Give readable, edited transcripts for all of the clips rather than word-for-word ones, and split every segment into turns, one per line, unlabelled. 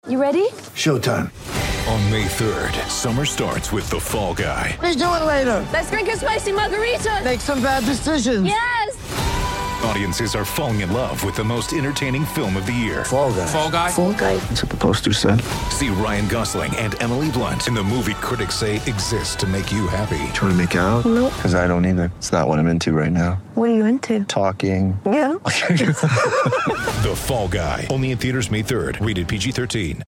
You ready?
Showtime.
On May 3rd, summer starts with The Fall Guy.
Let's do it later.
Let's drink a spicy margarita.
Make some bad decisions.
Yes!
Audiences are falling in love with the most entertaining film of the year.
Fall Guy.
Fall Guy?
Fall guy.
That's what the poster said.
See Ryan Gosling and Emily Blunt in the movie critics say exists to make you happy.
Trying to make it out?
Nope.
Because I don't either. It's not what I'm into right now.
What are you into?
Talking.
Yeah.
The Fall Guy. Only in theaters May 3rd. Rated PG-13.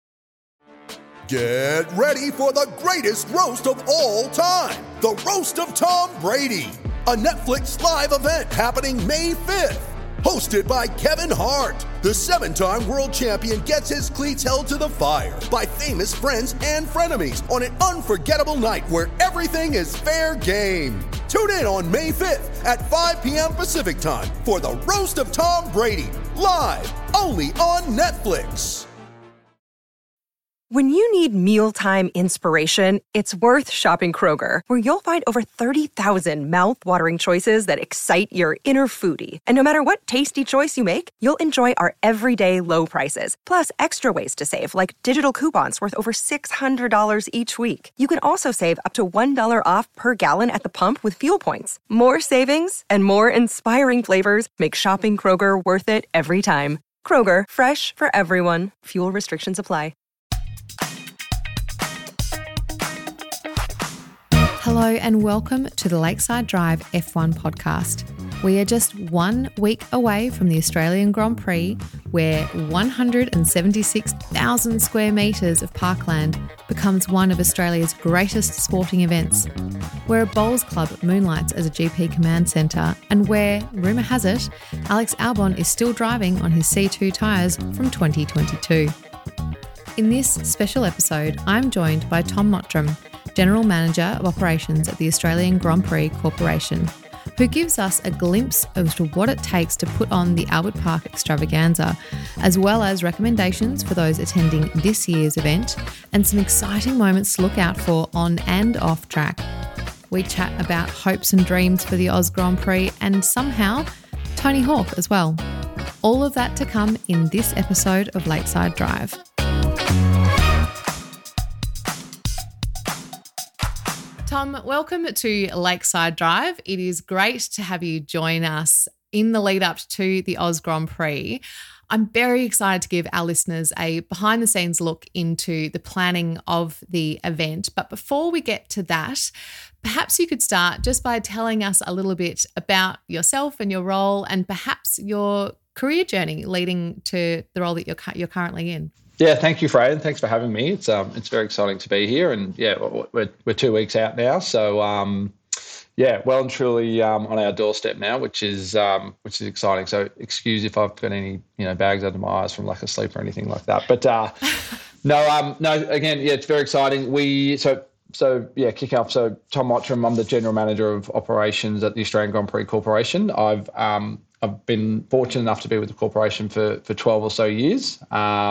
Get ready for the greatest roast of all time. The Roast of Tom Brady. A Netflix live event happening May 5th. Hosted by Kevin Hart. The 7-time world champion gets his cleats held to the fire by famous friends and frenemies on an unforgettable night where everything is fair game. Tune in on May 5th at 5 p.m. Pacific time for the Roast of Tom Brady. Live only on Netflix.
When you need mealtime inspiration, it's worth shopping Kroger, where you'll find over 30,000 mouth-watering choices that excite your inner foodie. And no matter what tasty choice you make, you'll enjoy our everyday low prices, plus extra ways to save, like digital coupons worth over $600 each week. You can also save up to $1 off per gallon at the pump with fuel points. More savings and more inspiring flavors make shopping Kroger worth it every time. Kroger, fresh for everyone. Fuel restrictions apply.
Hello and welcome to the Lakeside Drive F1 podcast. We are just 1 week away from the Australian Grand Prix, where 176,000 square metres of parkland becomes one of Australia's greatest sporting events, where a bowls club moonlights as a GP command centre, and where, rumour has it, Alex Albon is still driving on his C2 tyres from 2022. In this special episode, I'm joined by Tom Mottram, General Manager of Operations at the Australian Grand Prix Corporation, who gives us a glimpse as to what it takes to put on the Albert Park extravaganza, as well as recommendations for those attending this year's event and some exciting moments to look out for on and off track. We chat about hopes and dreams for the Oz Grand Prix and somehow Tony Hawk as well. All of that to come in this episode of Lakeside Drive. Tom, welcome to Lakeside Drive. It is great to have you join us in the lead up to the Oz Grand Prix. I'm very excited to give our listeners a behind the scenes look into the planning of the event. But before we get to that, perhaps you could start just by telling us a little bit about yourself and your role and perhaps your career journey leading to the role that you're currently in.
Yeah, thank you, Fran. Thanks for having me. It's very exciting to be here, and yeah, we're 2 weeks out now, so well and truly on our doorstep now, which is exciting. So excuse if I've got any bags under my eyes from lack of sleep or anything like that. But no. Again, yeah, it's very exciting. Kick off. So Tom Mottram, I'm the General Manager of Operations at the Australian Grand Prix Corporation. I've been fortunate enough to be with the corporation for 12 or so years.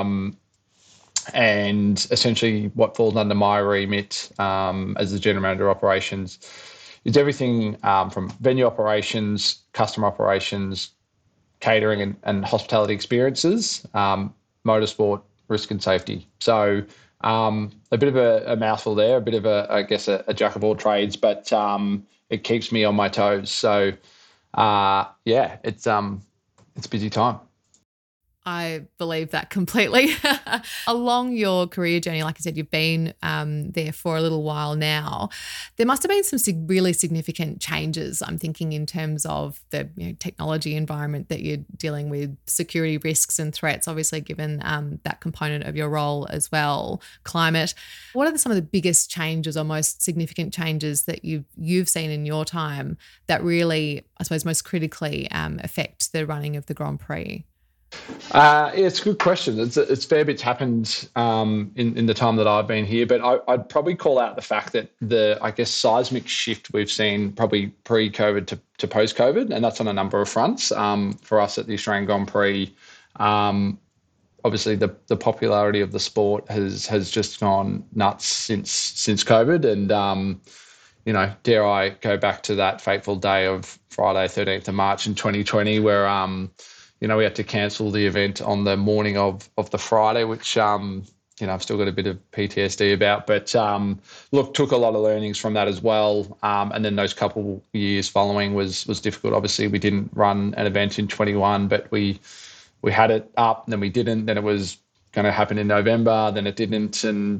And essentially what falls under my remit as the General Manager of Operations is everything from venue operations, customer operations, catering and hospitality experiences, motorsport, risk and safety. So a bit of a mouthful there, a bit of a jack of all trades, but it keeps me on my toes. So it's busy time.
I believe that completely. Along your career journey, like I said, you've been there for a little while now. There must have been some really significant changes, I'm thinking, in terms of the technology environment that you're dealing with, security risks and threats, obviously given that component of your role as well, climate. What are some of the biggest changes or most significant changes that you've seen in your time that really, I suppose, most critically affect the running of the Grand Prix?
It's a good question. It's a fair bit's happened in the time that I've been here, but I'd probably call out the fact that the seismic shift we've seen probably pre-COVID to post-COVID, and that's on a number of fronts. For us at the Australian Grand Prix, obviously the popularity of the sport has just gone nuts since COVID, and dare I go back to that fateful day of Friday, 13th of March in 2020, where we had to cancel the event on the morning of the Friday, which, I've still got a bit of PTSD about. But, look, took a lot of learnings from that as well. And then those couple years following was difficult. Obviously, we didn't run an event in 21, but we had it up, and then we didn't. Then it was going to happen in November, then it didn't. And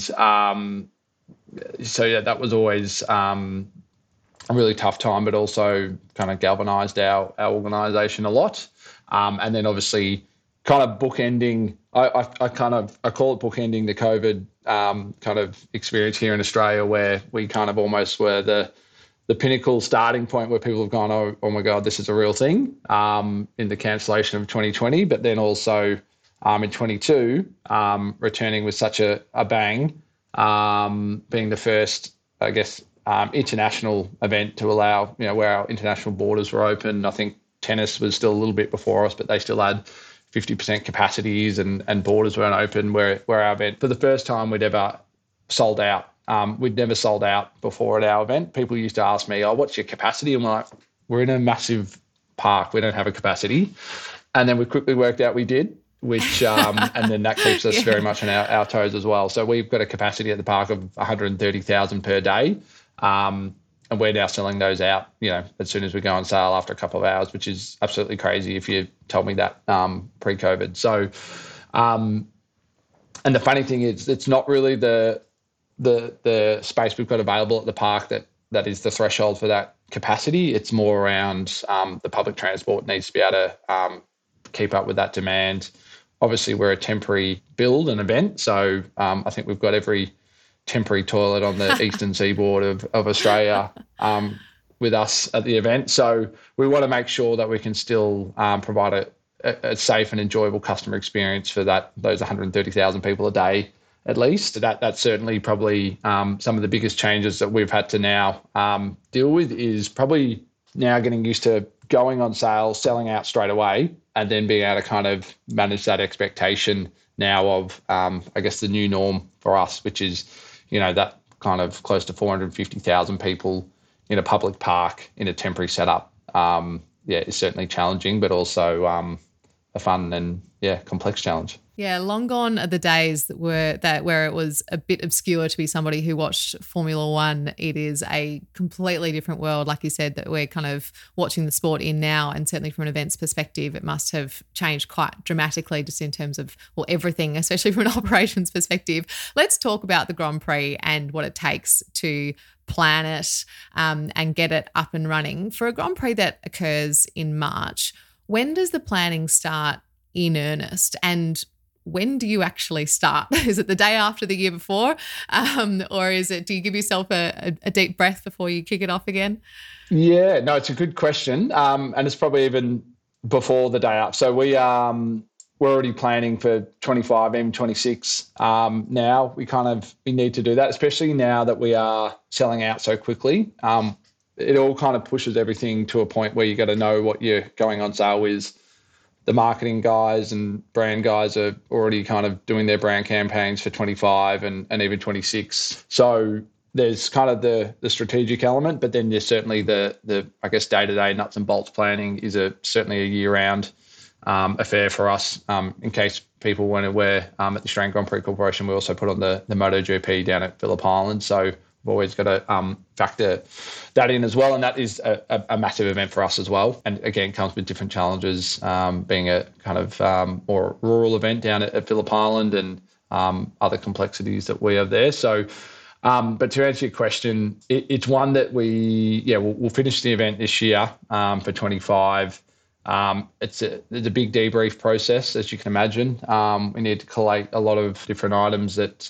that was always a really tough time, but also kind of galvanised our organisation a lot. And then obviously kind of bookending, I call it bookending the COVID kind of experience here in Australia, where we kind of almost were the pinnacle starting point where people have gone, oh my God, this is a real thing, in the cancellation of 2020, but then also in 22, returning with such a bang, being the first, I guess, international event to allow, where our international borders were open. I think tennis was still a little bit before us, but they still had 50% capacities and borders weren't open, where our event, for the first time we'd ever sold out. We'd never sold out before at our event. People used to ask me, what's your capacity? And we're like, we're in a massive park. We don't have a capacity. And then we quickly worked out we did, which and then that keeps us very much on our toes as well. So we've got a capacity at the park of 130,000 per day. And we're now selling those out, as soon as we go on sale after a couple of hours, which is absolutely crazy if you told me that pre-COVID. So, and the funny thing is, it's not really the space we've got available at the park that is the threshold for that capacity. It's more around the public transport needs to be able to keep up with that demand. Obviously, we're a temporary build and event, so I think we've got every temporary toilet on the eastern seaboard of Australia with us at the event. So we want to make sure that we can still provide a safe and enjoyable customer experience for those 130,000 people a day at least. That's certainly probably some of the biggest changes that we've had to now deal with, is probably now getting used to going on sale, selling out straight away, and then being able to kind of manage that expectation now of, I guess, the new norm for us, which is, that kind of close to 450,000 people in a public park in a temporary setup. Is certainly challenging, but also a fun and complex challenge.
Yeah, long gone are the days where it was a bit obscure to be somebody who watched Formula One. It is a completely different world, like you said, that we're kind of watching the sport in now, and certainly from an events perspective, it must have changed quite dramatically just in terms of, everything, especially from an operations perspective. Let's talk about the Grand Prix and what it takes to plan it and get it up and running. For a Grand Prix that occurs in March, when does the planning start in earnest, and when do you actually start? Is it the day after the year before? Or do you give yourself a deep breath before you kick it off again?
Yeah, no, it's a good question. And it's probably even before the day up. So we're already planning for 25, even 26 now. We need to do that, especially now that we are selling out so quickly. It all kind of pushes everything to a point where you got to know what you're going on sale with. The marketing guys and brand guys are already kind of doing their brand campaigns for 25 and even 26. So there's kind of the strategic element, but then there's certainly the I guess, day-to-day nuts and bolts planning is certainly a year-round affair for us. In case people weren't aware, at the Australian Grand Prix Corporation, we also put on the MotoGP down at Phillip Island. So we've always got to factor that in as well, and that is a massive event for us as well. And again, comes with different challenges, being a kind of more rural event down at Phillip Island, and other complexities that we have there. So, but to answer your question, it's one that we'll finish the event this year for 25. It's a big debrief process, as you can imagine. We need to collate a lot of different items that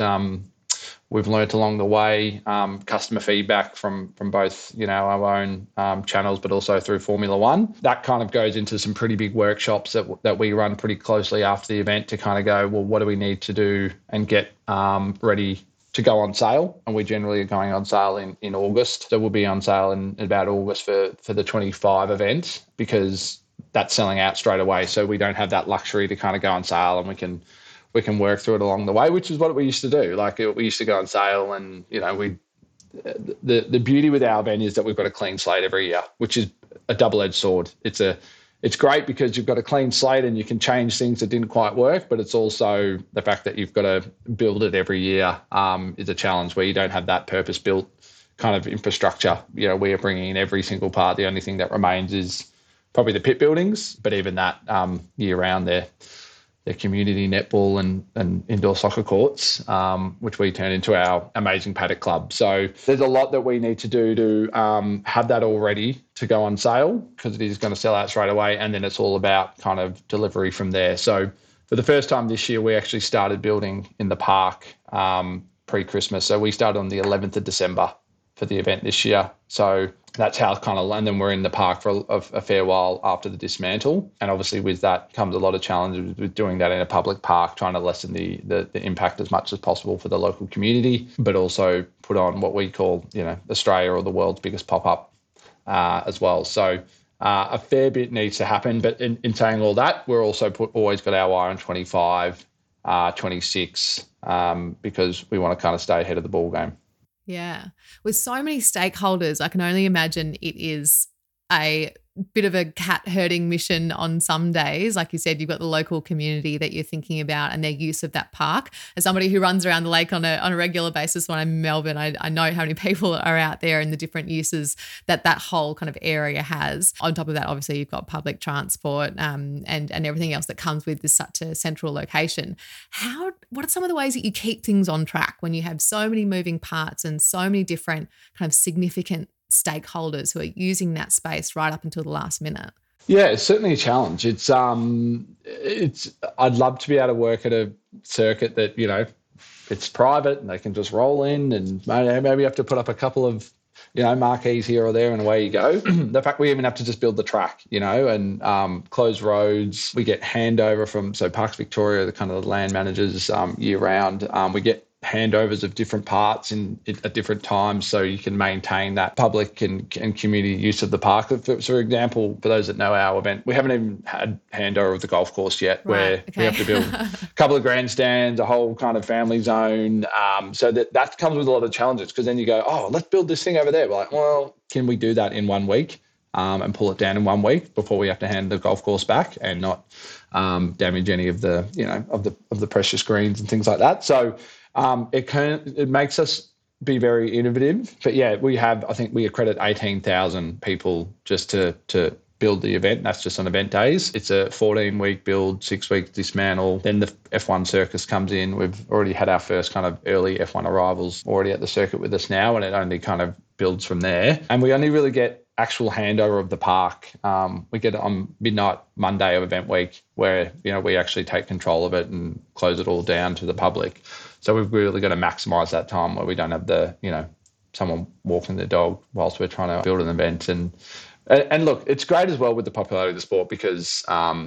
we've learnt along the way, customer feedback from both, our own channels, but also through Formula One. That kind of goes into some pretty big workshops that we run pretty closely after the event to kind of go, well, what do we need to do and get ready to go on sale? And we generally are going on sale in August. So we'll be on sale in about August for the 25 event, because that's selling out straight away. So we don't have that luxury to kind of go on sale, and we can work through it along the way, which is what we used to do. Like, we used to go on sale, and the beauty with our event is that we've got a clean slate every year, which is a double-edged sword. It's a it's great because you've got a clean slate and you can change things that didn't quite work, but it's also the fact that you've got to build it every year is a challenge where you don't have that purpose-built kind of infrastructure. You know, we are bringing in every single part. The only thing that remains is probably the pit buildings, but even that year-round they're community netball and indoor soccer courts, which we turn into our amazing paddock club. So there's a lot that we need to do to have that all ready to go on sale, because it is going to sell out straight away, and then it's all about kind of delivery from there. So for the first time this year, we actually started building in the park pre-Christmas. So we started on the 11th of December for the event this year. So that's how kind of, and then we're in the park for a fair while after the dismantle. And obviously with that comes a lot of challenges with doing that in a public park, trying to lessen the impact as much as possible for the local community, but also put on what we call, you know, Australia or the world's biggest pop-up as well. So a fair bit needs to happen. But in saying all that, we're also always got our eye on 25, 26, because we want to kind of stay ahead of the ball game.
Yeah. With so many stakeholders, I can only imagine it is a bit of a cat herding mission on some days. Like you said, you've got the local community that you're thinking about and their use of that park. As somebody who runs around the lake on a regular basis when I'm in Melbourne, I know how many people are out there and the different uses that whole kind of area has. On top of that, obviously, you've got public transport and everything else that comes with this such a central location. What are some of the ways that you keep things on track when you have so many moving parts and so many different kind of significant stakeholders who are using that space right up until the last minute?
Yeah, it's certainly a challenge. It's I'd love to be able to work at a circuit that, you know, it's private and they can just roll in, and maybe you have to put up a couple of, you know, marquees here or there and away you go. The fact we even have to just build the track, you know, and close roads. We get handover from, so Parks Victoria, the kind of the land managers year round. We get handovers of different parts at different times, so you can maintain that public and community use of the park. For example, for those that know our event, we haven't even had handover of the golf course yet, where we have to build a couple of grandstands, a whole kind of family zone. So that comes with a lot of challenges, because then you go, oh, let's build this thing over there. We're like, well, can we do that in 1 week and pull it down in 1 week before we have to hand the golf course back and not damage any of the, you know, of the precious greens and things like that. So it makes us be very innovative. But yeah, I think we accredit 18,000 people just to build the event. That's just on event days. It's a 14-week build, 6 weeks dismantle. Then the F1 circus comes in. We've already had our first kind of early F1 arrivals already at the circuit with us now, and it only kind of builds from there. And we only really get actual handover of the park. We get it on midnight Monday of event week, where, you know, we actually take control of it and close it all down to the public. So we've really got to maximise that time where we don't have the, you know, someone walking the dog whilst we're trying to build an event. And look, it's great as well with the popularity of the sport, because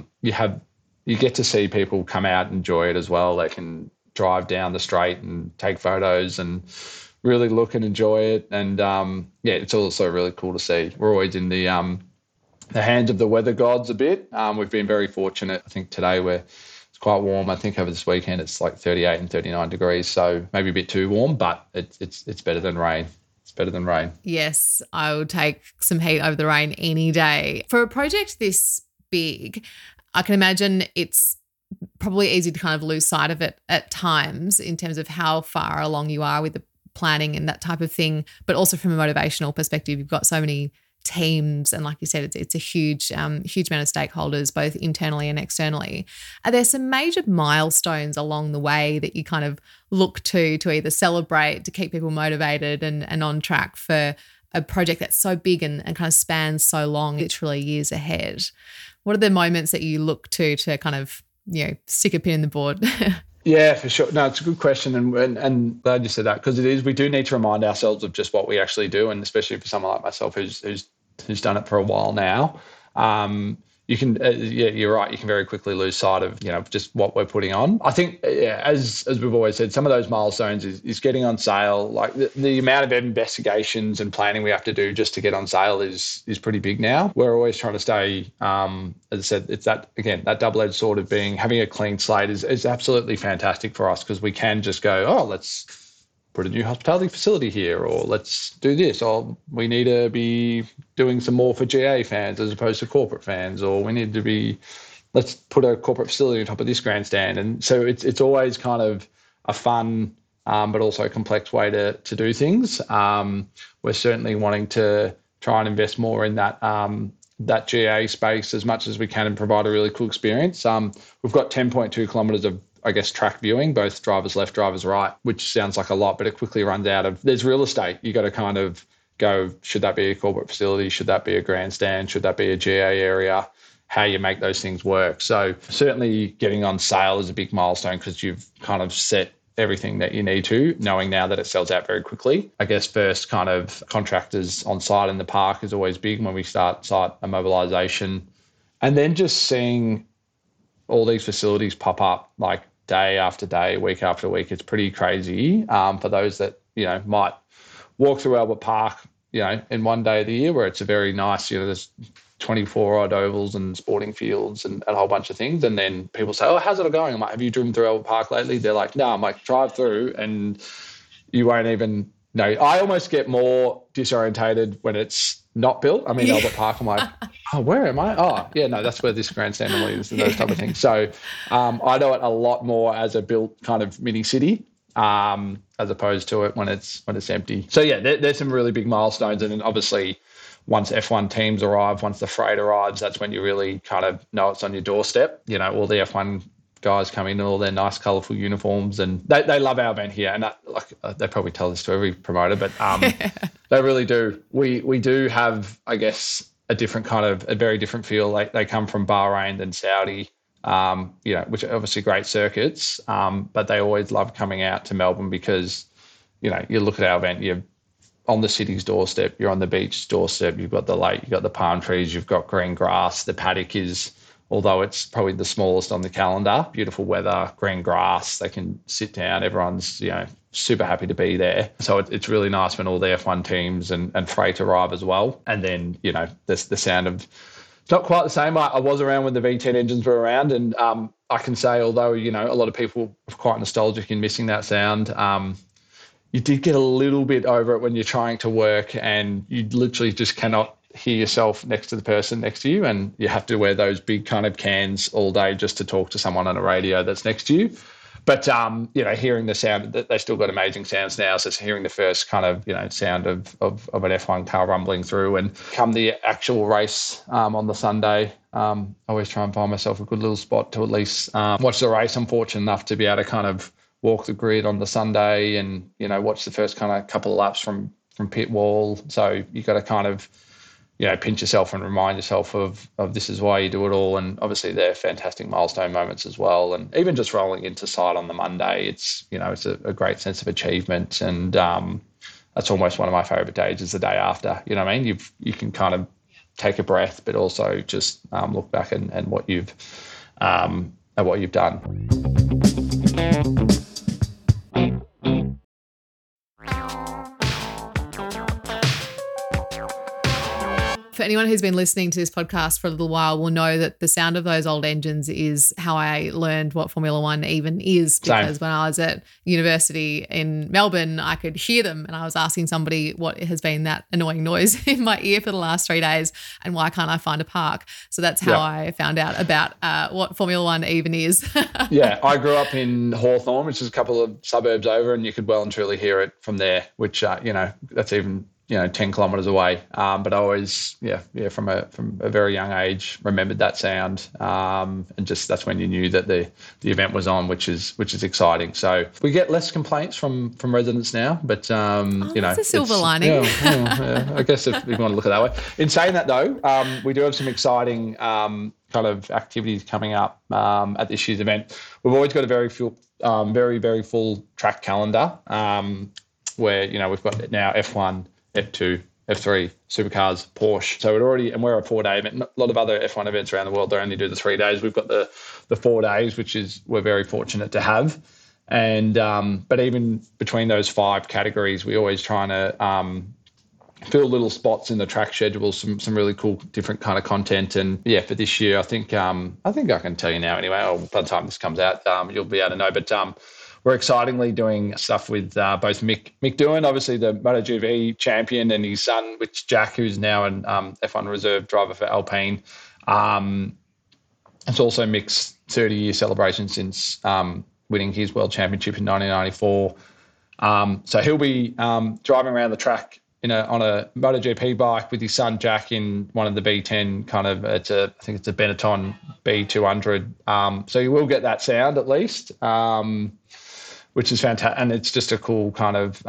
you get to see people come out and enjoy it as well. They can drive down the straight and take photos and really look and enjoy it. And yeah, it's also really cool to see. We're always in the hands of the weather gods a bit. We've been very fortunate. I think today it's quite warm. I think over this weekend it's like 38 and 39 degrees, so maybe a bit too warm, but it's better than rain. It's better than rain.
Yes, I would take some heat over the rain any day. For a project this big, I can imagine it's probably easy to kind of lose sight of it at times in terms of how far along you are with the planning and that type of thing, but also from a motivational perspective, you've got so many teams, and like you said, it's a huge amount of stakeholders, both internally and externally. Are there some major milestones along the way that you kind of look to either celebrate, to keep people motivated and on track for a project that's so big and kind of spans so long, literally years ahead? What are the moments that you look to kind of, you know, stick a pin in the board?
Yeah, for sure. No, it's a good question, and glad you said that, because it is. We do need to remind ourselves of just what we actually do, and especially for someone like myself who's done it for a while now. You can, you're right. You can very quickly lose sight of, you know, just what we're putting on. I think, as we've always said, some of those milestones is getting on sale. Like the amount of investigations and planning we have to do just to get on sale is pretty big now. We're always trying to stay, as I said, it's that double-edged sword of having a clean slate is absolutely fantastic for us, because we can just go, oh, let's put a new hospitality facility here, or let's do this, or we need to be doing some more for GA fans as opposed to corporate fans, or we need to be, let's put a corporate facility on top of this grandstand. And so it's always kind of a fun but also a complex way to do things. We're certainly wanting to try and invest more in that that GA space as much as we can and provide a really cool experience. We've got 10.2 kilometres of, I guess, track viewing, both drivers left, drivers right, which sounds like a lot, but it quickly runs out of, there's real estate. You got to kind of go, should that be a corporate facility? Should that be a grandstand? Should that be a GA area? How you make those things work. So certainly getting on sale is a big milestone because you've kind of set everything that you need to, knowing now that it sells out very quickly. I guess first kind of contractors on site in the park is always big when we start site mobilisation. And then just seeing all these facilities pop up like day after day, week after week, it's pretty crazy for those that, might walk through Albert Park, in one day of the year where it's a very nice, there's 24 odd ovals and sporting fields and a whole bunch of things. And then people say, oh, how's it all going? I'm like, have you driven through Albert Park lately? They're like, no. I'm like, drive through and you won't even know. I almost get more disorientated when it's not built. I mean, Albert Park, I'm like, oh, where am I? Oh, yeah, no, that's where this grandstand is and those type of things. So I know it a lot more as a built kind of mini city as opposed to it when it's empty. So yeah, there's some really big milestones. And then obviously once F1 teams arrive, once the freight arrives, that's when you really kind of know it's on your doorstep. All the F1 guys come in in all their nice, colourful uniforms, and they love our event here. And they probably tell this to every promoter, but they really do. We do have, I guess, a very different feel. They come from Bahrain and Saudi, which are obviously great circuits, but they always love coming out to Melbourne because, you look at our event, you're on the city's doorstep, you're on the beach's doorstep, you've got the lake, you've got the palm trees, you've got green grass. The paddock is, although it's probably the smallest on the calendar, beautiful weather, green grass, they can sit down, everyone's, super happy to be there. So it's really nice when all the F1 teams and freight arrive as well. And then, the sound of, it's not quite the same. I was around when the V10 engines were around, and I can say, although, a lot of people are quite nostalgic in missing that sound, you did get a little bit over it when you're trying to work and you literally just cannot hear yourself next to the person next to you, and you have to wear those big kind of cans all day just to talk to someone on a radio that's next to you. But, hearing the sound, they still got amazing sounds now. So it's hearing the first kind of, sound of an F1 car rumbling through, and come the actual race on the Sunday, I always try and find myself a good little spot to at least watch the race. I'm fortunate enough to be able to kind of walk the grid on the Sunday and, watch the first kind of couple of laps from pit wall. So you got to kind of, pinch yourself and remind yourself of this is why you do it all. And obviously they're fantastic milestone moments as well. And even just rolling into site on the Monday, it's, it's a great sense of achievement. And that's almost one of my favourite days is the day after. You know what I mean? You can kind of take a breath, but also just look back and what you've done.
For anyone who's been listening to this podcast for a little while will know that the sound of those old engines is how I learned what Formula One even is, because when I was at university in Melbourne, I could hear them and I was asking somebody what has been that annoying noise in my ear for the last 3 days and why can't I find a park? So that's how I found out about what Formula One even is.
Yeah, I grew up in Hawthorn, which is a couple of suburbs over, and you could well and truly hear it from there, which, that's even 10 kilometres away. But I always, from a very young age, remembered that sound. And just that's when you knew that the event was on, which is exciting. So we get less complaints from residents now, but
that's a silver lining.
I guess if you want to look at it that way. In saying that though, we do have some exciting kind of activities coming up at this year's event. We've always got a very very full track calendar where we've got now F1, F2, F3, Supercars, Porsche. So we're a 4-day event. A lot of other F1 events around the world, they only do the 3 days. We've got the 4 days, which we're very fortunate to have. And but even between those 5 categories, we're always trying to fill little spots in the track schedule, some really cool different kind of content. And for this year, I think I can tell you now anyway, or by the time this comes out, you'll be able to know. But we're excitingly doing stuff with both Mick Doohan, obviously the MotoGP champion, and his son, which Jack, who's now an F1 reserve driver for Alpine. It's also Mick's 30-year celebration since winning his world championship in 1994. So he'll be driving around the track on a MotoGP bike with his son Jack in one of the B10 kind of, I think it's a Benetton B200. So you will get that sound at least, which is fantastic. And it's just a cool kind of,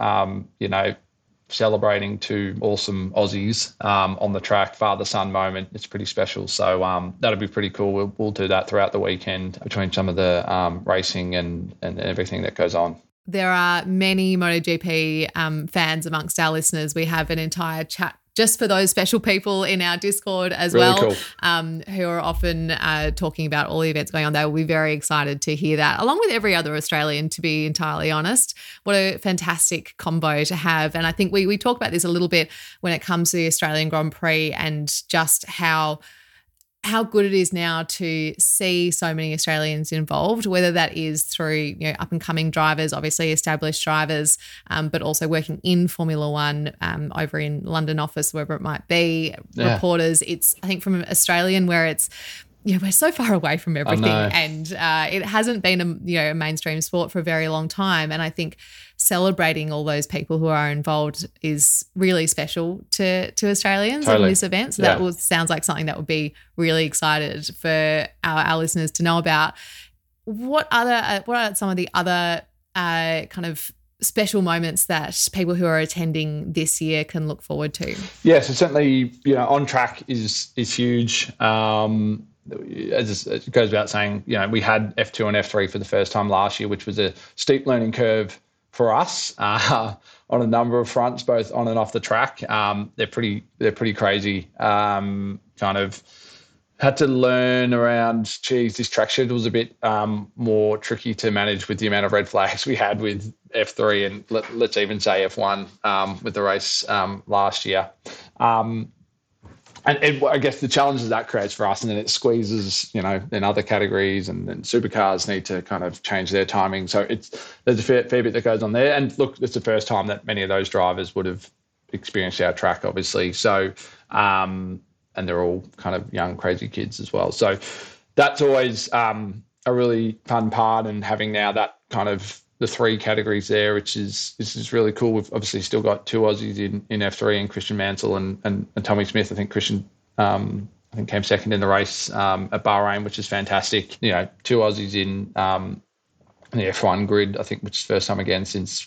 celebrating two awesome Aussies on the track, father-son moment. It's pretty special. So that'll be pretty cool. We'll do that throughout the weekend between some of the racing and everything that goes on.
There are many MotoGP fans amongst our listeners. We have an entire chat just for those special people in our Discord as
really
well,
cool.
Who are often talking about all the events going on. They will be very excited to hear that, along with every other Australian, to be entirely honest. What a fantastic combo to have. And I think we talk about this a little bit when it comes to the Australian Grand Prix and just how good it is now to see so many Australians involved, whether that is through up-and-coming drivers, obviously established drivers, but also working in Formula One over in London office, wherever it might be, reporters. It's, I think, from an Australian where it's, we're so far away from everything, and it hasn't been a mainstream sport for a very long time. And I think celebrating all those people who are involved is really special to Australians in this event. So that sounds like something that would be really excited for our listeners to know about. What are some of the other kind of special moments that people who are attending this year can look forward to? Yeah,
so certainly, on track is huge. As it goes without saying, we had F2 and F3 for the first time last year, which was a steep learning curve for us on a number of fronts, both on and off the track. They're pretty crazy. Kind of had to learn around, this track schedule was a bit more tricky to manage with the amount of red flags we had with F3 and let's even say F1 with the race last year. And I guess the challenges that creates for us, and then it squeezes, in other categories, and then supercars need to kind of change their timing. So there's a fair bit that goes on there. And look, it's the first time that many of those drivers would have experienced our track, obviously. So, and they're all kind of young, crazy kids as well. So that's always a really fun part, and having now that kind of the three categories there, which is really cool. We've obviously still got two Aussies in F3 and Christian Mansell and Tommy Smith. I think Christian came second in the race at Bahrain, which is fantastic. Two Aussies in the F1 grid, I think, which is the first time again since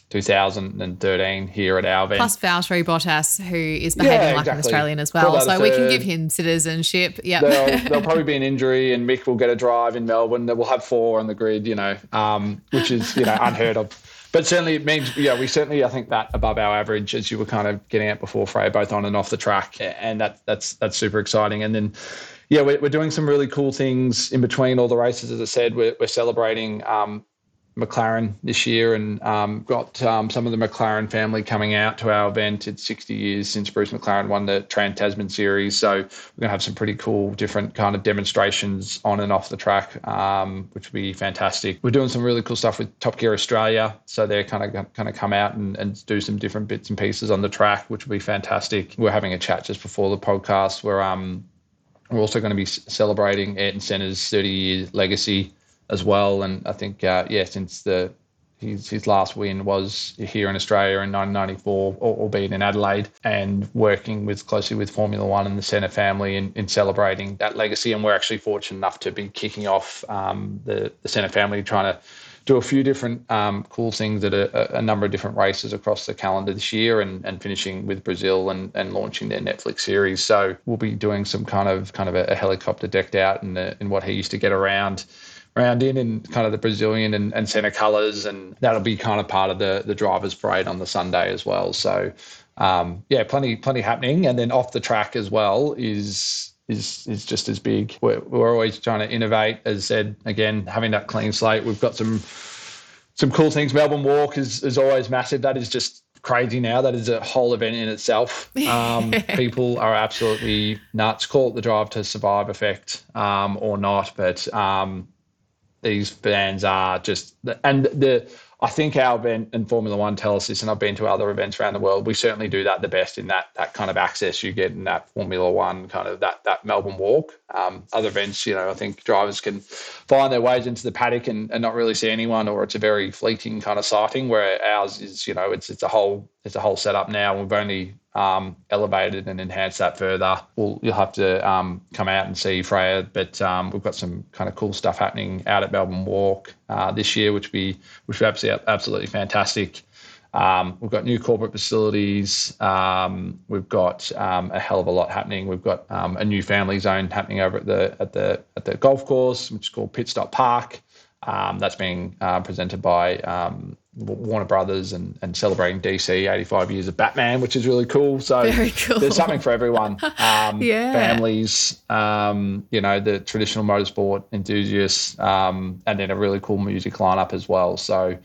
2013 here at our event.
Plus Valtteri Bottas, who is behaving like an Australian as well. So we can give him citizenship. Yeah,
there'll probably be an injury, and Mick will get a drive in Melbourne. We'll have four on the grid, which is unheard of. But certainly it means, we certainly, I think, that above our average, as you were kind of getting at before, Freya, both on and off the track, and that's super exciting. And then, we're doing some really cool things in between all the races. As I said, we're celebrating McLaren this year, and got some of the McLaren family coming out to our event. It's 60 years since Bruce McLaren won the Trans-Tasman Series, so we're going to have some pretty cool different kind of demonstrations on and off the track, which will be fantastic. We're doing some really cool stuff with Top Gear Australia, so they're kind of come out and do some different bits and pieces on the track, which will be fantastic. We're having a chat just before the podcast where we're also going to be celebrating Ayrton Senna's 30-year legacy as well. And I think, since his last win was here in Australia in 1994, albeit in Adelaide, and working closely with Formula One and the Senna family in celebrating that legacy. And we're actually fortunate enough to be kicking off the Senna family, trying to do a few different cool things at a number of different races across the calendar this year, and finishing with Brazil and launching their Netflix series. So we'll be doing some kind of a helicopter decked out in what he used to get around in kind of the Brazilian and Senna colours, and that'll be kind of part of the drivers' parade on the Sunday as well. So, plenty happening. And then off the track as well is just as big. We're always trying to innovate. As I said, again, having that clean slate. We've got some cool things. Melbourne Walk is always massive. That is just crazy now. That is a whole event in itself. People are absolutely nuts. Call it the Drive to Survive effect or not, but these bands are just, and I think our event and Formula One tell us this, and I've been to other events around the world, we certainly do that the best in that kind of access you get in that Formula One, kind of that Melbourne Walk. Other events, I think drivers can find their ways into the paddock and not really see anyone, or it's a very fleeting kind of sighting, where ours is, it's a whole setup now. We've only elevated and enhanced that further. You'll have to come out and see Freya, but we've got some kind of cool stuff happening out at Melbourne Walk this year, which will be absolutely fantastic. We've got new corporate facilities. We've got a hell of a lot happening. We've got a new family zone happening over at the golf course, which is called Pit Stop Park. That's being presented by Warner Brothers and celebrating DC 85 years of Batman, which is really cool. So
very cool.
There's something for everyone. Families, the traditional motorsport enthusiasts, and then a really cool music lineup as well. So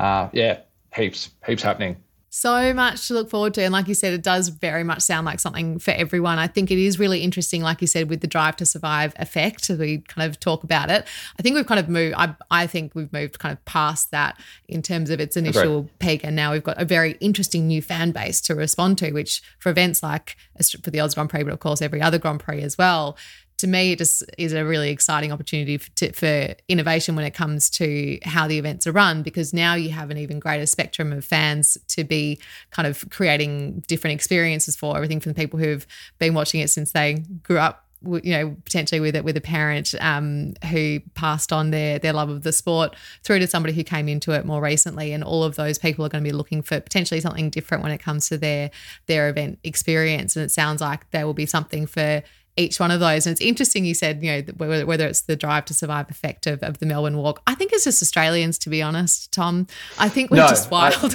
heaps happening.
So much to look forward to. And like you said, it does very much sound like something for everyone. I think it is really interesting, like you said, with the Drive to Survive effect, as we kind of talk about it. I think we've kind of moved, I think we've moved kind of past that in terms of its initial peak. And now we've got a very interesting new fan base to respond to, which for events like for the Oz Grand Prix, but of course every other Grand Prix as well, to me, it just is a really exciting opportunity for innovation when it comes to how the events are run, because now you have an even greater spectrum of fans to be kind of creating different experiences for, everything from the people who've been watching it since they grew up, potentially with a parent who passed on their love of the sport, through to somebody who came into it more recently. And all of those people are going to be looking for potentially something different when it comes to their event experience. And it sounds like there will be something for each one of those. And it's interesting you said, whether it's the Drive to Survive effect of the Melbourne Walk. I think it's just Australians, to be honest, Tom. I think we're just wild.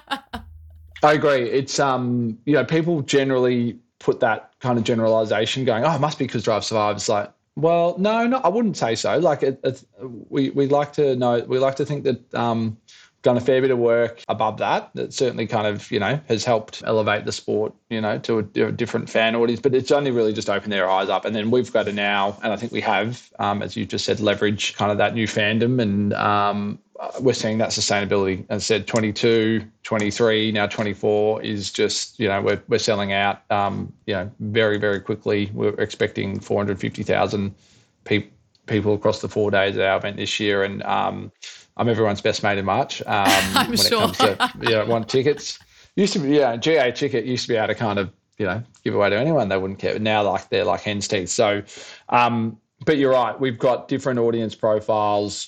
I agree. It's, people generally put that kind of generalisation going, it must be because Drive to Survive. It's like, well, no, I wouldn't say so. Like we like to think that done a fair bit of work above that. That certainly kind of, has helped elevate the sport, to a different fan audience. But it's only really just opened their eyes up. And then we've got to now, and I think we have, as you just said, leverage kind of that new fandom. And we're seeing that sustainability. As I said, 22, 23, now 24 is just, we're selling out, very, very quickly. We're expecting 450,000 people across the 4 days of our event this year. And I'm everyone's best mate in March
I'm
when
sure.
it comes to want tickets. Used to be, GA ticket used to be able to kind of, give away to anyone. They wouldn't care. But now they're like hen's teeth. So, but you're right. We've got different audience profiles.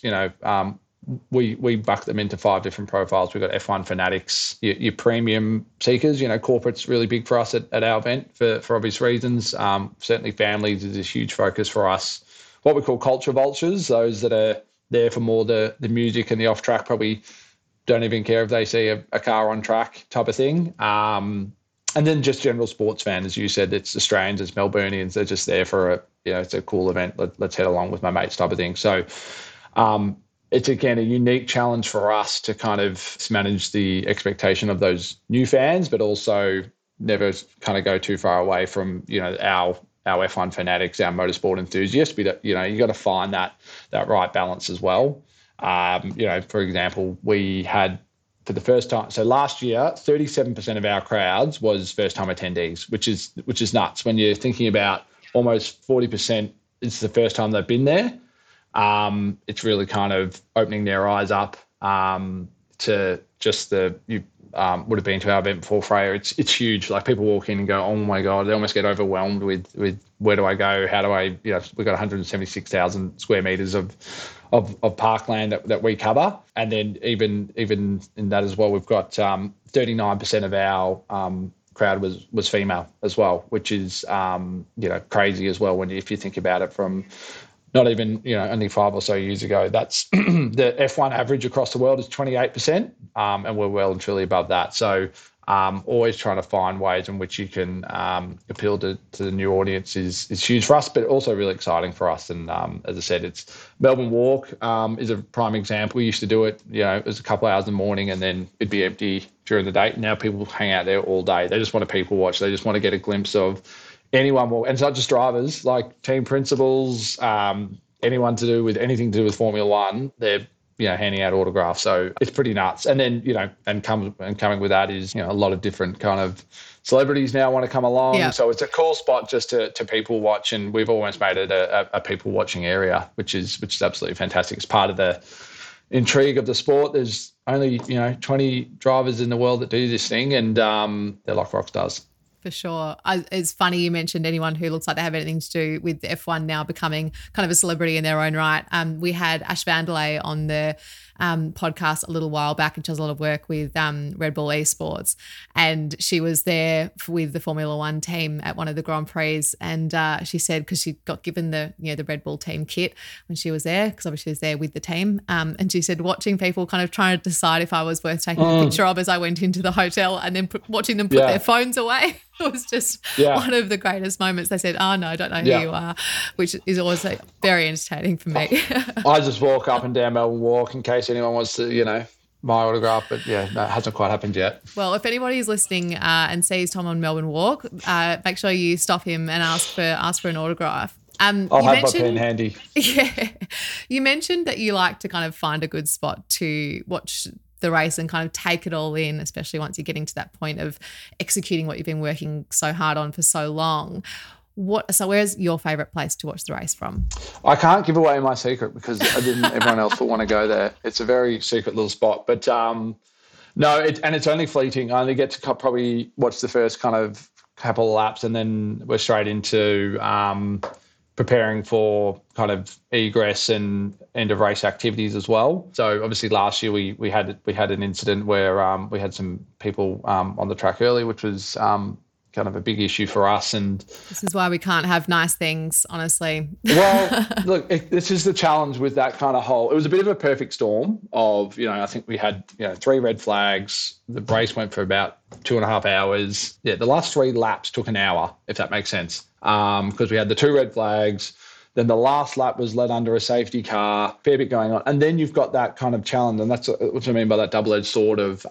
We buck them into 5 different profiles. We've got F1 fanatics, your premium seekers. Corporate's really big for us at our event for obvious reasons. Certainly families is a huge focus for us. What we call culture vultures, those that are there for more the music and the off track, probably don't even care if they see a car on track type of thing. And then just general sports fans, as you said, it's Australians, it's Melburnians, they're just there for it's a cool event. Let's head along with my mates type of thing. So it's again a unique challenge for us to kind of manage the expectation of those new fans, but also never kind of go too far away from, our F1 fanatics, our motorsport enthusiasts. But, you got to find that right balance as well. For example, we had for the first time, so last year, 37% of our crowds was first-time attendees, which is nuts. When you're thinking about almost 40%, it's the first time they've been there. It's really kind of opening their eyes up to just would have been to our event before, Freya. It's huge. Like people walk in and go, oh my God, they almost get overwhelmed with where do I go? How do I, we've got 176,000 square meters of parkland that we cover. And then even in that as well, we've got 39% of our crowd was female as well, which is, crazy as well if you think about it from not even, only 5 or so years ago. That's the F1 average across the world is 28%, and we're well and truly above that. So always trying to find ways in which you can appeal to the new audience is huge for us, but also really exciting for us. And as I said, it's Melbourne Walk is a prime example. We used to do it, it was a couple of hours in the morning and then it'd be empty during the day. Now people hang out there all day. They just want to people watch. They just want to get a glimpse of anyone will, and it's not just drivers, like team principals, anything to do with Formula One. They're handing out autographs. So it's pretty nuts. And then, coming with that is, a lot of different kind of celebrities now want to come along.
Yeah.
So it's a cool spot just to people watch, and we've almost made it a people watching area, which is absolutely fantastic. It's part of the intrigue of the sport. There's only 20 drivers in the world that do this thing, and they're like rock stars.
For sure. It's funny you mentioned anyone who looks like they have anything to do with F1 now becoming kind of a celebrity in their own right. We had Ash Vanderlei on the podcast a little while back, and she does a lot of work with Red Bull Esports, and she was there with the Formula One team at one of the Grand Prix, and she said, because she got given the Red Bull team kit when she was there, because obviously she was there with the team, and she said watching people kind of trying to decide if I was worth taking a picture of as I went into the hotel, and then watching them put their phones away. It was just one of the greatest moments. They said, "Oh no, I don't know who you are," which is always very entertaining for me.
I just walk up and down Melbourne Walk in case anyone wants to, my autograph, but no, it hasn't quite happened yet.
Well, if anybody's listening and sees Tom on Melbourne Walk, make sure you stop him and ask for an autograph.
I'll have my pen handy.
Yeah, you mentioned that you like to kind of find a good spot to watch the race and kind of take it all in, especially once you're getting to that point of executing what you've been working so hard on for so long. So where's your favourite place to watch the race from?
I can't give away my secret because everyone else will want to go there. It's a very secret little spot, but it's only fleeting. I only get to probably watch the first kind of couple of laps, and then we're straight into preparing for kind of egress and end of race activities as well. So obviously last year we had an incident where we had some people on the track early, which was kind of a big issue for us. And
this is why we can't have nice things, honestly.
Well, look, this is the challenge with that kind of it was a bit of a perfect storm of, I think we had, 3 red flags. The race went for about 2.5 hours. Yeah, the last 3 laps took an hour, if that makes sense, because we had the 2 red flags. Then the last lap was led under a safety car, fair bit going on. And then you've got that kind of challenge, and that's what I mean by that double-edged sword of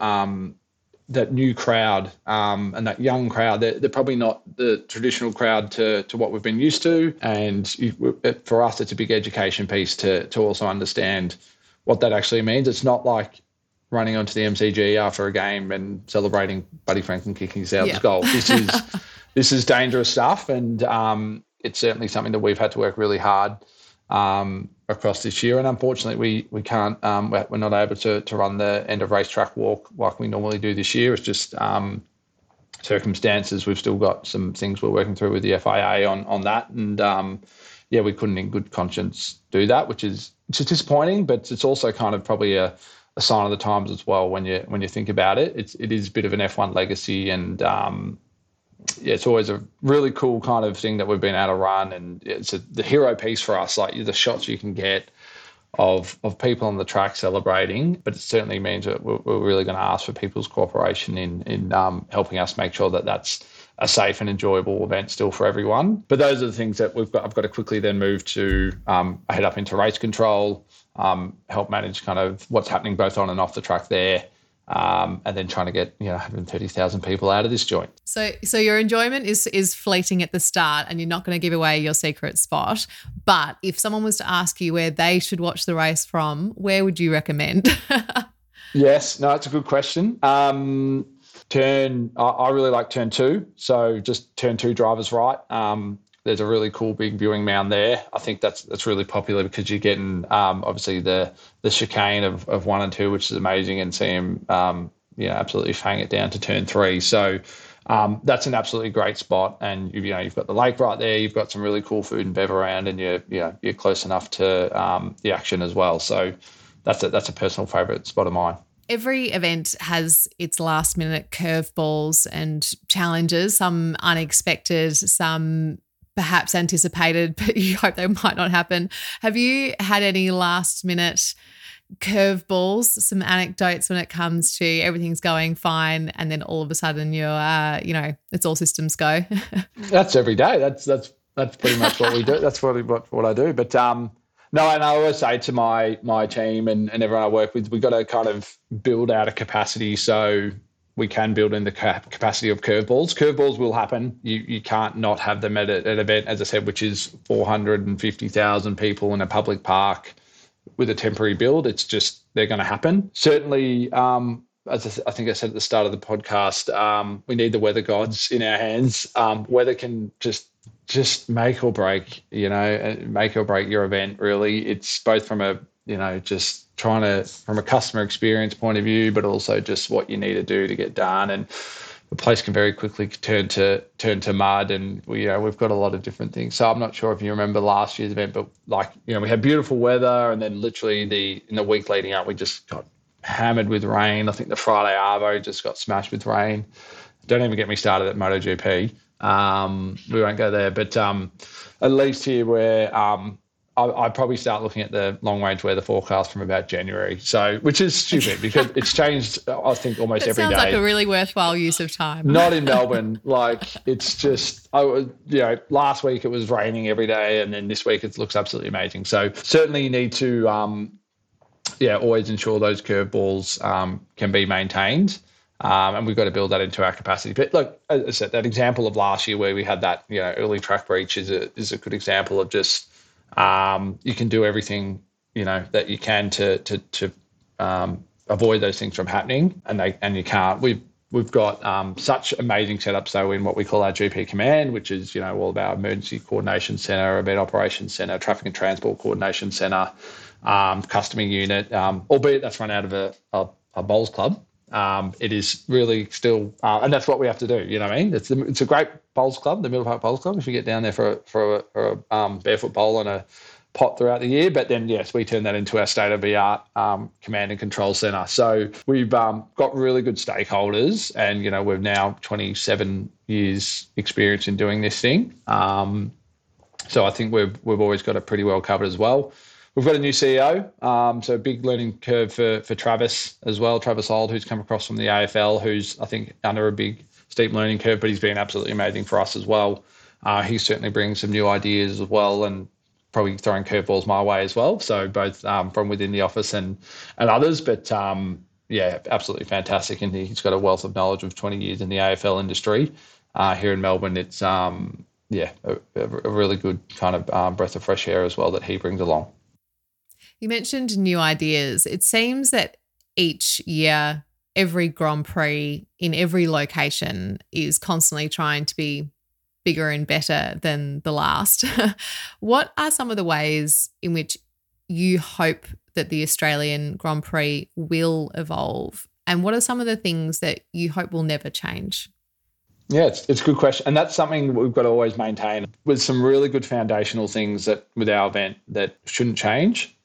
that new crowd and that young crowd. They're probably not the traditional crowd to what we've been used to. And for us, it's a big education piece to also understand what that actually means. It's not like running onto the MCG after a game and celebrating Buddy Franklin kicking his out of goal. This is dangerous stuff, and it's certainly something that we've had to work really hard across this year. And unfortunately, we can't. We're not able to run the end of racetrack walk like we normally do this year. It's just circumstances. We've still got some things we're working through with the FIA on that, and we couldn't in good conscience do that, which is disappointing. But it's also kind of probably a sign of the times as well when you think about it. It is a bit of an F1 legacy, and it's always a really cool kind of thing that we've been able to run, and it's the hero piece for us, like the shots you can get of people on the track celebrating. But it certainly means that we're really going to ask for people's cooperation in helping us make sure that that's a safe and enjoyable event still for everyone. But those are the things that I've got to quickly then move to head up into race control, help manage kind of what's happening both on and off the track there. And then trying to get 130,000 people out of this joint.
So your enjoyment is fleeting at the start, and you're not going to give away your secret spot. But if someone was to ask you where they should watch the race from, where would you recommend?
Yes, no, it's a good question. I really like turn 2. So just turn 2 drivers right. There's a really cool big viewing mound there. I think that's really popular because you're getting obviously the chicane of 1 and 2, which is amazing, and see him absolutely fang it down to turn 3. So that's an absolutely great spot, and you've got the lake right there. You've got some really cool food and bev around, and you're close enough to the action as well. So that's a personal favourite spot of mine.
Every event has its last minute curveballs and challenges, some unexpected, some perhaps anticipated, but you hope they might not happen. Have you had any last minute curveballs, some anecdotes when it comes to everything's going fine and then all of a sudden you're, it's all systems go?
That's every day. That's pretty much what we do. That's what I do. But no, and I always say to my team and everyone I work with, we've got to kind of build out a capacity so we can build in the capacity of curveballs. Curveballs will happen. You can't not have them at an event, as I said, which is 450,000 people in a public park. with a temporary build. It's just they're going to happen. Certainly, as I think I said at the start of the podcast, we need the weather gods in our hands. Weather can just make or break, make or break your event, really. It's both from a, just from a customer experience point of view, but also just what you need to do to get done. And the place can very quickly turn to mud, and we've got a lot of different things. So I'm not sure if you remember last year's event, but we had beautiful weather, and then literally in the week leading up, we just got hammered with rain. I think the Friday Arvo just got smashed with rain. Don't even get me started at MotoGP. We won't go there, but at least here where I'd probably start looking at the long-range weather forecast from about January. So, which is stupid because it's changed, I think, almost every day.
Sounds like a really worthwhile use of time.
Not in Melbourne. It's just, last week it was raining every day, and then this week it looks absolutely amazing. So certainly you need to, always ensure those curveballs can be maintained. And we've got to build that into our capacity. But look, as I said, that example of last year where we had that, early track breach is a good example of just you can do everything, that you can to avoid those things from happening, and you can't. We've got such amazing setups though in what we call our GP Command, which is all of our emergency coordination center, event operations center, traffic and transport coordination center, customer unit, albeit that's run out of a bowls club. It is really still, and that's what we have to do. You know what I mean? It's a great bowls club, the Middle Park Bowls Club. If you get down there for a barefoot bowl and a pot throughout the year, but then yes, we turn that into our state-of-the-art command and control center. So we've got really good stakeholders, and we've now 27 years experience in doing this thing. So I think we've always got it pretty well covered as well. We've got a new CEO, so a big learning curve for Travis as well. Travis Auld, who's come across from the AFL, who's, I think, under a big, steep learning curve, but he's been absolutely amazing for us as well. He's certainly bringing some new ideas as well, and probably throwing curveballs my way as well. So both from within the office and others, but absolutely fantastic. And he's got a wealth of knowledge of 20 years in the AFL industry. Here in Melbourne, it's a really good kind of breath of fresh air as well that he brings along.
You mentioned new ideas. It seems that each year, every Grand Prix in every location is constantly trying to be bigger and better than the last. What are some of the ways in which you hope that the Australian Grand Prix will evolve? And what are some of the things that you hope will never change?
Yeah, it's a good question. And that's something that we've got to always maintain with some really good foundational things that with our event that shouldn't change.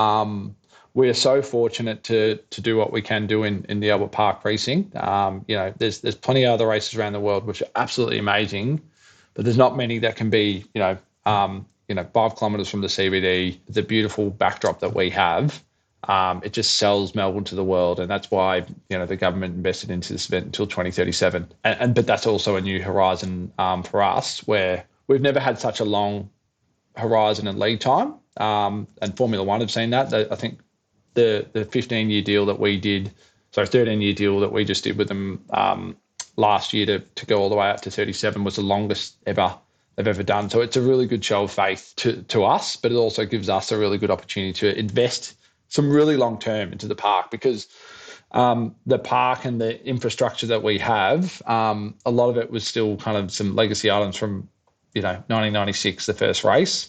We are so fortunate to do what we can do in the Albert Park precinct. There's plenty of other races around the world which are absolutely amazing, but there's not many that can be, 5 kilometres from the CBD. The beautiful backdrop that we have, it just sells Melbourne to the world, and that's why the government invested into this event until 2037. But that's also a new horizon for us, where we've never had such a long horizon and lead time. And Formula One have seen that. I think the 15-year deal that we did, 13-year deal that we just did with them last year to go all the way up to 37 was the longest ever they've ever done. So it's a really good show of faith to us, but it also gives us a really good opportunity to invest some really long term into the park, because the park and the infrastructure that we have, a lot of it was still kind of some legacy items from 1996, the first race.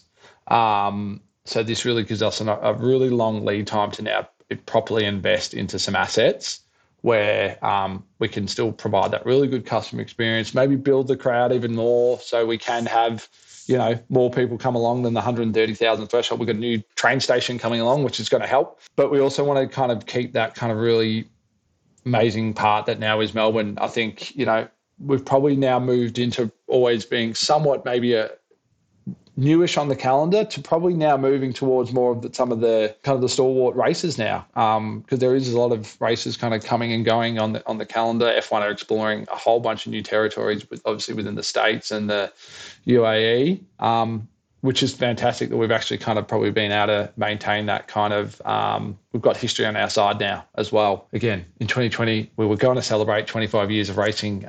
So this really gives us a really long lead time to now properly invest into some assets where we can still provide that really good customer experience, maybe build the crowd even more so we can have, more people come along than the 130,000 threshold. We've got a new train station coming along, which is going to help. But we also want to kind of keep that kind of really amazing part that now is Melbourne. I think, we've probably now moved into always being somewhat maybe a newish on the calendar to probably now moving towards more of some of the kind of the stalwart races now, because there is a lot of races kind of coming and going on the calendar. F1 are exploring a whole bunch of new territories, obviously within the States and the UAE, which is fantastic that we've actually kind of probably been able to maintain that kind of, we've got history on our side now as well. Again, in 2020, we were going to celebrate 25 years of racing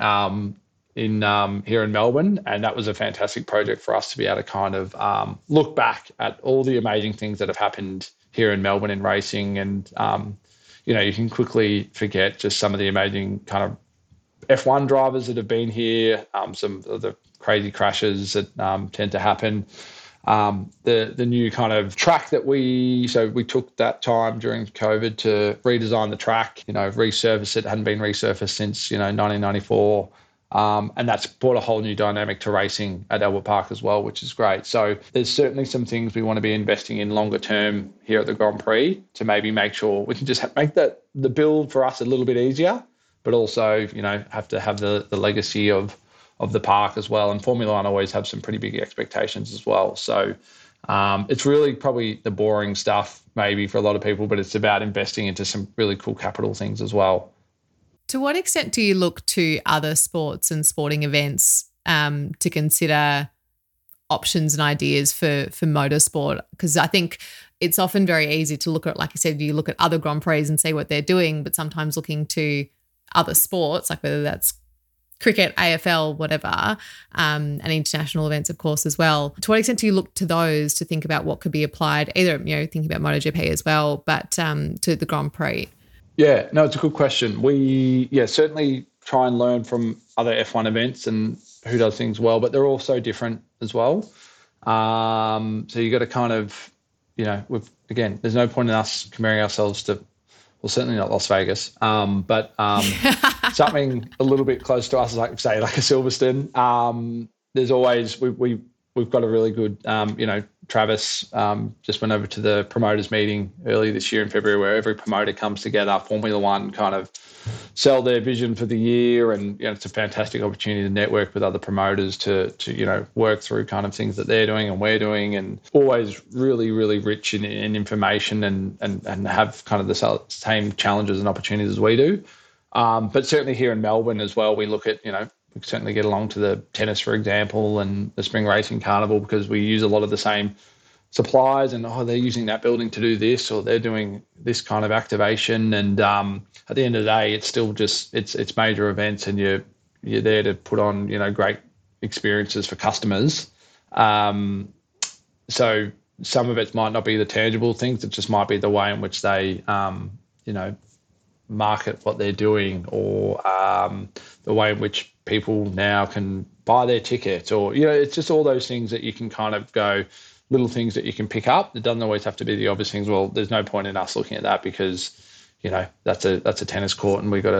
here in Melbourne, and that was a fantastic project for us to be able to kind of look back at all the amazing things that have happened here in Melbourne in racing. And, you can quickly forget just some of the amazing kind of F1 drivers that have been here, some of the crazy crashes that tend to happen. The new kind of track that we took that time during COVID to redesign the track, resurface it. Hadn't been resurfaced since, 1994. And that's brought a whole new dynamic to racing at Albert Park as well, which is great. So there's certainly some things we want to be investing in longer term here at the Grand Prix to maybe make sure we can just make the build for us a little bit easier, but also, have to have the legacy of the park as well. And Formula One always have some pretty big expectations as well. So it's really probably the boring stuff maybe for a lot of people, but it's about investing into some really cool capital things as well.
To what extent do you look to other sports and sporting events to consider options and ideas for motorsport? Because I think it's often very easy to look at, like you said, you look at other Grand Prix and see what they're doing, but sometimes looking to other sports, like whether that's cricket, AFL, whatever, and international events, of course, as well. To what extent do you look to those to think about what could be applied, either, thinking about MotoGP as well, but to the Grand Prix?
Yeah, no, it's a good question. We, certainly try and learn from other F1 events and who does things well, but they're all so different as well. So you got to kind of, there's no point in us comparing ourselves to, well, certainly not Las Vegas, but something a little bit close to us, like a Silverstone. There's always, we've got a really good, Travis just went over to the promoters meeting earlier this year in February, where every promoter comes together, Formula One kind of sell their vision for the year. And, it's a fantastic opportunity to network with other promoters to work through kind of things that they're doing and we're doing, and always really, really rich in information and have kind of the same challenges and opportunities as we do. But certainly here in Melbourne as well, we look at, we certainly get along to the tennis, for example, and the Spring Racing Carnival, because we use a lot of the same suppliers, and they're using that building to do this, or they're doing this kind of activation. And at the end of the day, it's still just it's major events, and you're there to put on great experiences for customers. So some of it might not be the tangible things; it just might be the way in which they market what they're doing, or the way in which people now can buy their ticket, or it's just all those things that you can kind of go, little things that you can pick up. It doesn't always have to be the obvious things. Well, there's no point in us looking at that because that's a tennis court and we've got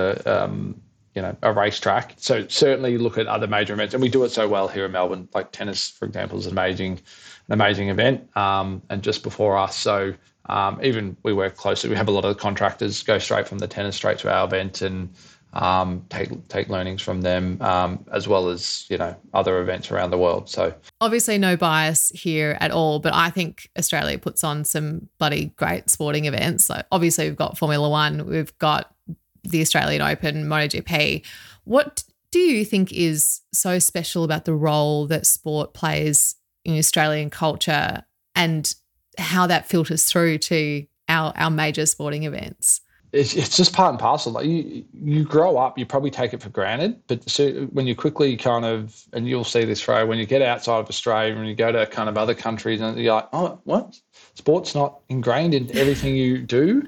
a racetrack. So certainly look at other major events, and we do it so well here in Melbourne. Like tennis, for example, is an amazing event, and just before us. So even we work closely. We have a lot of contractors go straight from the tennis straight to our event, and take learnings from them, as well as other events around the world. So
obviously no bias here at all, but I think Australia puts on some bloody great sporting events. So obviously we've got Formula One, we've got the Australian Open, MotoGP. What do you think is so special about the role that sport plays in Australian culture, and how that filters through to our major sporting events?
It's just part and parcel. Like you grow up, you probably take it for granted, but when you quickly kind of, and you'll see this, Freya, when you get outside of Australia and you go to kind of other countries, and you're like, oh, what? Sport's not ingrained in everything you do.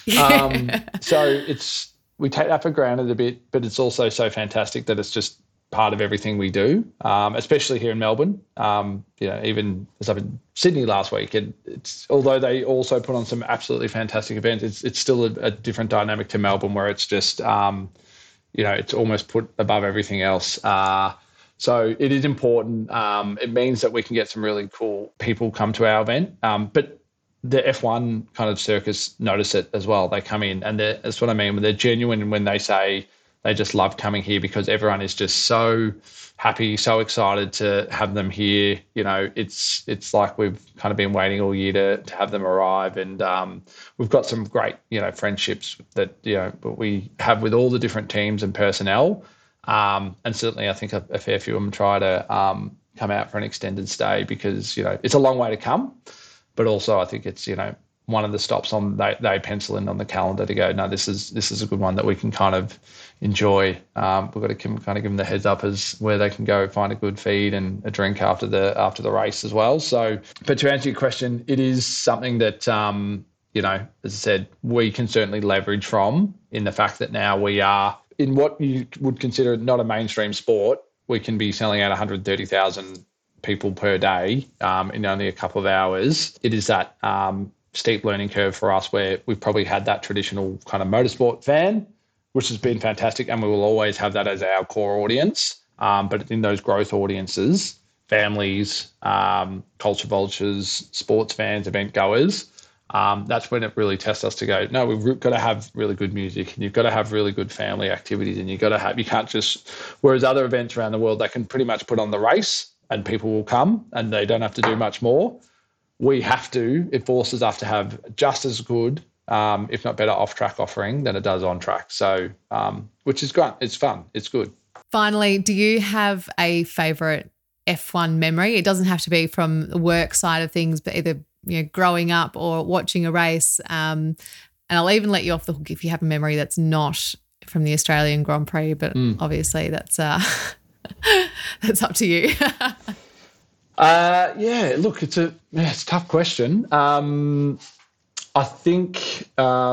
So we take that for granted a bit, but it's also so fantastic that it's just part of everything we do, especially here in Melbourne. Even as I've in Sydney last week, it's although they also put on some absolutely fantastic events, it's still a different dynamic to Melbourne, where it's just it's almost put above everything else. So it is important. It means that we can get some really cool people come to our event, but the F1 kind of circus notice it as well. They come in, and that's what I mean. They're genuine when they say they just love coming here, because everyone is just so happy, so excited to have them here. It's like we've kind of been waiting all year to have them arrive, and we've got some great friendships that we have with all the different teams and personnel, and certainly I think a fair few of them try to come out for an extended stay, because it's a long way to come, but also I think it's one of the stops on they pencil in on the calendar to go, no, this is a good one that we can kind of enjoy. We've got to kind of give them the heads up as where they can go find a good feed and a drink after the race as well. So, but to answer your question, it is something that you know, as I said, we can certainly leverage from, in the fact that now we are in what you would consider not a mainstream sport. We can be selling out 130,000 people per day in only a couple of hours. It is that steep learning curve for us where we've probably had that traditional kind of motorsport fan, which has been fantastic, and we will always have that as our core audience. But in those growth audiences, families, culture vultures, sports fans, event goers, that's when it really tests us to go, no, we've got to have really good music, and you've got to have really good family activities, and you can't just, whereas other events around the world, they can pretty much put on the race and people will come and they don't have to do much more. It forces us to have just as good, if not better, off-track offering than it does on track. So, which is great. It's fun. It's good.
Finally, do you have a favourite F1 memory? It doesn't have to be from the work side of things, but either, you know, growing up or watching a race. And I'll even let you off the hook if you have a memory that's not from the Australian Grand Prix, but obviously that's that's up to you.
Look, it's a tough question. I think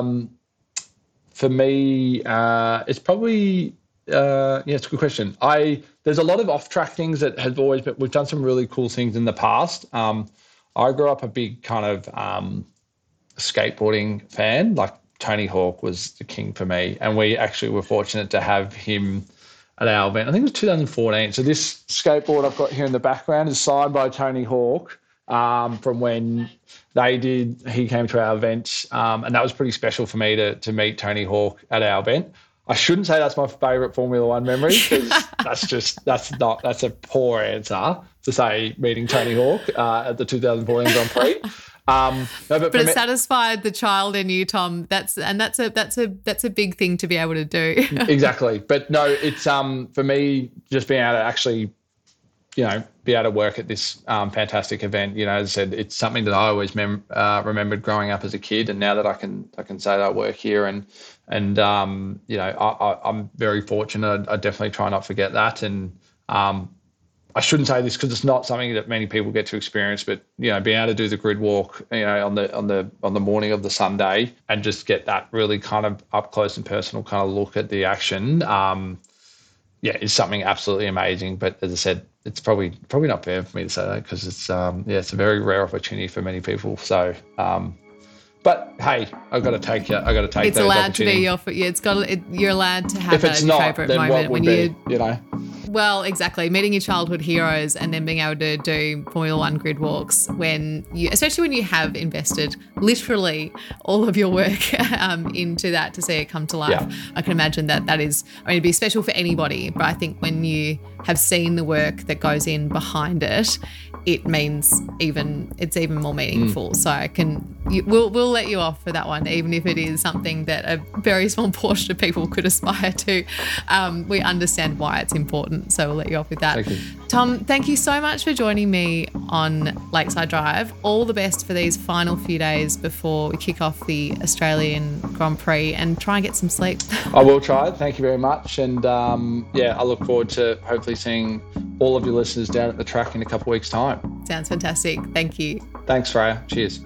for me, it's probably it's a good question. There's a lot of off-track things that have always been. We've done some really cool things in the past. I grew up a big kind of skateboarding fan. Like Tony Hawk was the king for me, and we actually were fortunate to have him at our event. I think it was 2014. So this skateboard I've got here in the background is signed by Tony Hawk from when he came to our event, and that was pretty special for me to meet Tony Hawk at our event. I shouldn't say that's my favourite Formula One memory, because that's a poor answer to say meeting Tony Hawk at the 2014 Grand Prix. But
it satisfied the child in you, Tom. That's a big thing to be able to do.
Exactly. But no, it's for me, just being able to actually, you know, be able to work at this fantastic event. You know, as I said, it's something that I always remembered growing up as a kid, and now that I can say that I work here, and you know, I'm very fortunate. I definitely try not to forget that, and I shouldn't say this because it's not something that many people get to experience, but, you know, being able to do the grid walk, you know, on the morning of the Sunday, and just get that really kind of up close and personal kind of look at the action, is something absolutely amazing. But as I said, it's probably not fair for me to say that, because it's it's a very rare opportunity for many people. So, but hey, I've got to take you. It's
allowed to be your. You're allowed to have that as your favourite moment when you
know.
Well, exactly. Meeting your childhood heroes and then being able to do Formula One grid walks especially when you have invested literally all of your work into that to see it come to life. Yeah. I can imagine that is, it'd be special for anybody, but I think when you have seen the work that goes in behind it, it means it's even more meaningful. So we'll let you off for that one, even if it is something that a very small portion of people could aspire to. We understand why it's important, so we'll let you off with that.
Thank you.
Tom, thank you so much for joining me on Lakeside Drive. All the best for these final few days before we kick off the Australian Grand Prix, and try and get some sleep.
I will try. Thank you very much. And I look forward to hopefully seeing all of your listeners down at the track in a couple of weeks' time.
Sounds fantastic. Thank you.
Thanks, Freya. Cheers.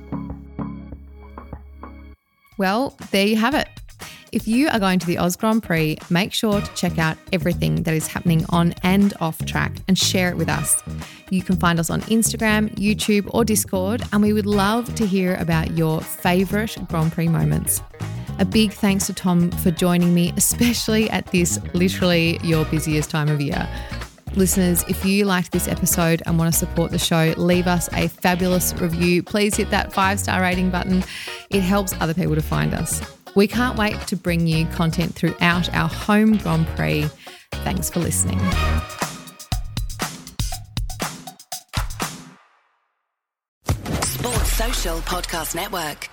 Well, there you have it. If you are going to the Oz Grand Prix, make sure to check out everything that is happening on and off track and share it with us. You can find us on Instagram, YouTube or Discord, and we would love to hear about your favourite Grand Prix moments. A big thanks to Tom for joining me, especially at this literally your busiest time of year. Listeners, if you liked this episode and want to support the show, leave us a fabulous review. Please hit that 5-star rating button. It helps other people to find us. We can't wait to bring you content throughout our home Grand Prix. Thanks for listening.
Sports Social Podcast Network.